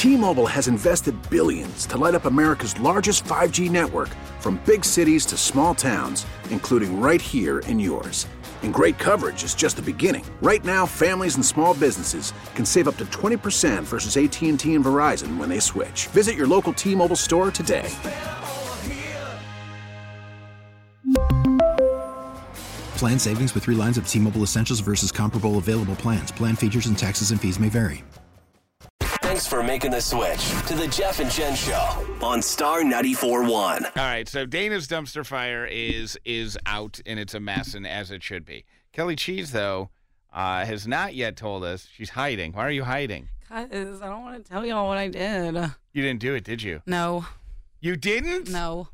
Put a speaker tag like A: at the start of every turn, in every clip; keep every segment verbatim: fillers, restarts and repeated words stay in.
A: T-Mobile has invested billions to light up America's largest five G network, from big cities to small towns, including right here in yours. And great coverage is just the beginning. Right now, families and small businesses can save up to twenty percent versus A T and T and Verizon when they switch. Visit your local T-Mobile store today.
B: Plan savings with three lines of T-Mobile Essentials versus comparable available plans. Plan features and taxes and fees may vary.
C: Thanks for making the switch to the Jeff and Jen Show on Star ninety-four point one.
D: All right, so Dana's dumpster fire is is out, and it's a mess, and as it should be. Kelly Cheese, though, uh, has not yet told us. She's hiding. Why are you hiding?
E: Because I don't want to tell y'all what I did.
D: You didn't do it, did you?
E: No.
D: You didn't?
E: No.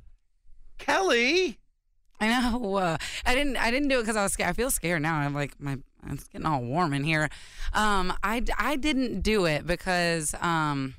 D: Kelly!
E: I know. Uh, I didn't I didn't do it because I was scared. I feel scared now. I'm like, my it's getting all warm in here. Um, I, I didn't do it because um,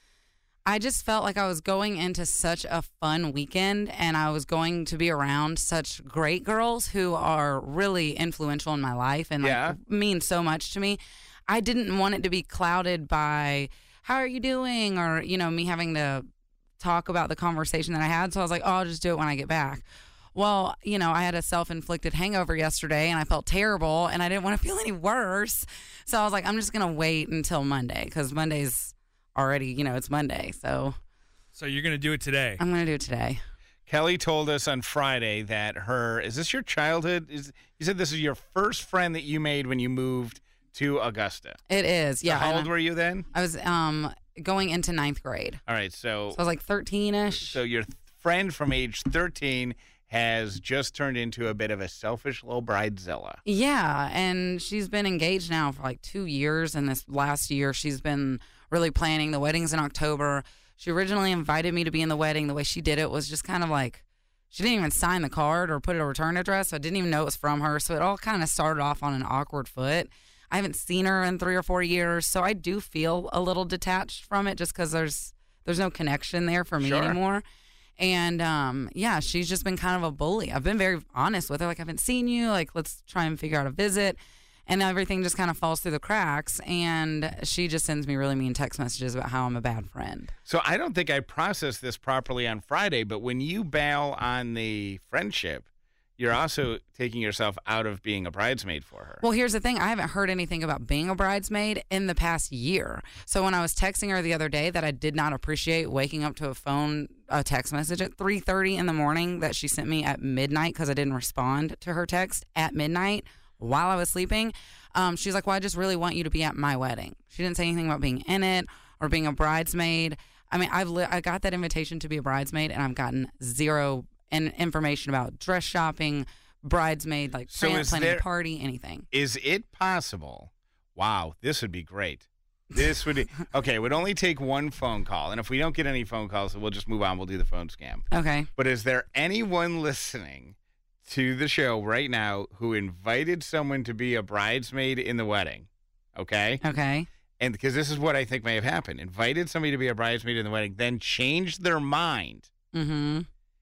E: I just felt like I was going into such a fun weekend, and I was going to be around such great girls who are really influential in my life and like,
D: yeah.
E: mean so much to me. I didn't want it to be clouded by, how are you doing? Or, you know, me having to talk about the conversation that I had. So I was like, oh, I'll just do it when I get back. Well, you know, I had a self-inflicted hangover yesterday, and I felt terrible, and I didn't want to feel any worse. So I was like, I'm just going to wait until Monday, because Monday's already, you know, it's Monday. So
F: So you're going to do it today?
E: I'm going to do it today.
D: Kelly told us on Friday that her, is this your childhood? Is You said this is your first friend that you made when you moved to Augusta.
E: It is, yeah.
D: So how old
E: I,
D: were you then?
E: I was um going into ninth grade.
D: All right, so.
E: So I was like thirteen-ish.
D: So your friend from age thirteen has just turned into a bit of a selfish little bridezilla.
E: Yeah, and she's been engaged now for like two years, and this last year she's been really planning. The wedding's in October. She originally invited me to be in the wedding. The way she did it was just kind of like, she didn't even sign the card or put a return address, so I didn't even know it was from her. So it all kind of started off on an awkward foot. I haven't seen her in three or four years, so I do feel a little detached from it just because there's there's no connection there for me
D: Sure.
E: anymore. And, um, yeah, she's just been kind of a bully. I've been very honest with her. Like, I haven't seen you. Like, let's try and figure out a visit. And everything just kind of falls through the cracks. And she just sends me really mean text messages about how I'm a bad friend.
D: So I don't think I processed this properly on Friday, but when you bail on the friendship, you're also taking yourself out of being a bridesmaid for her.
E: Well, here's the thing. I haven't heard anything about being a bridesmaid in the past year. So when I was texting her the other day that I did not appreciate waking up to a phone, a text message at three thirty in the morning that she sent me at midnight because I didn't respond to her text at midnight while I was sleeping, um, she's like, well, I just really want you to be at my wedding. She didn't say anything about being in it or being a bridesmaid. I mean, I've li- I got that invitation to be a bridesmaid, and I've gotten zero and information about dress shopping, bridesmaid, like
D: So
E: plan,
D: is
E: planning
D: there-
E: a party, anything.
D: Is it possible? Wow, this would be great. This would be okay. It would only take one phone call, and if we don't get any phone calls, we'll just move on. We'll do the phone scam.
E: Okay.
D: But is there anyone listening to the show right now who invited someone to be a bridesmaid in the wedding? Okay.
E: Okay.
D: And because this is what I think may have happened: invited somebody to be a bridesmaid in the wedding, then changed their mind,
E: Mm-hmm.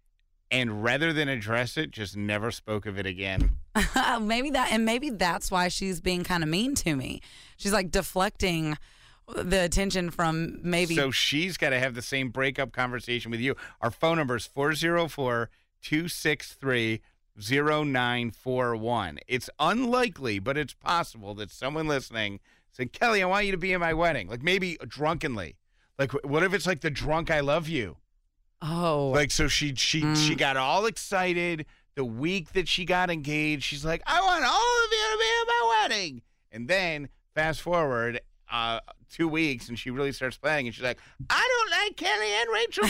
D: and rather than address it, just never spoke of it again.
E: maybe that, and maybe that's why she's being kind of mean to me. She's like deflecting the attention from maybe.
D: So she's got to have the same breakup conversation with you. Our phone number is four oh four, two six three, oh nine four one. It's unlikely, but it's possible that someone listening said, Kelly, I want you to be in my wedding. Like maybe drunkenly. Like what if it's like the drunk I love you?
E: Oh.
D: Like so she she
E: Mm.
D: she got all excited the week that she got engaged. She's like, I want all of you to be at my wedding. And then fast forward uh, two weeks, and she really starts playing, and she's like, I don't like Kelly and Rachel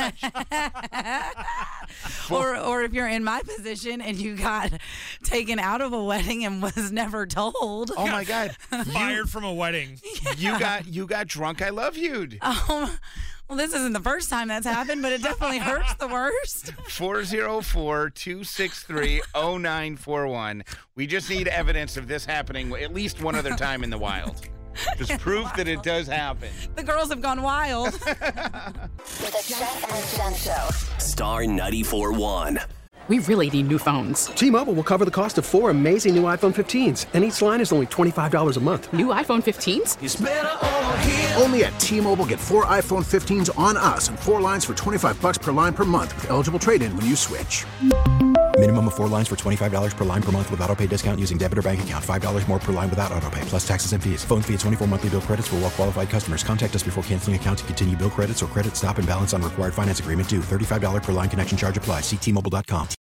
D: that much.
E: or or if you're in my position and you got taken out of a wedding and was never told.
D: Oh my God!
F: Fired from a wedding.
D: You got you got drunk. I love you'd.
E: Um, well, this isn't the first time that's happened, but it definitely hurts the worst.
D: four oh four, two six three, oh nine four one. We just need evidence of this happening at least one other time in the wild. Just proof that it does happen.
E: The girls have gone wild.
C: The Jeff and Jen Show. Star ninety-four point one.
G: we really need new phones.
H: T-Mobile will cover the cost of four amazing new iPhone fifteens, and each line is only twenty-five dollars a month.
G: New iPhone fifteens?
A: It's better over here. Only at T-Mobile, get four iPhone fifteens on us and four lines for twenty-five bucks per line per month with eligible trade-in when you switch.
B: Minimum of four lines for twenty-five dollars per line per month with autopay discount using debit or bank account. five dollars more per line without autopay, plus taxes and fees. Phone fee at twenty-four monthly bill credits for well-qualified customers. Contact us before canceling account to continue bill credits or credit stop and balance on required finance agreement due. thirty-five dollars per line connection charge applies. See T Mobile dot com.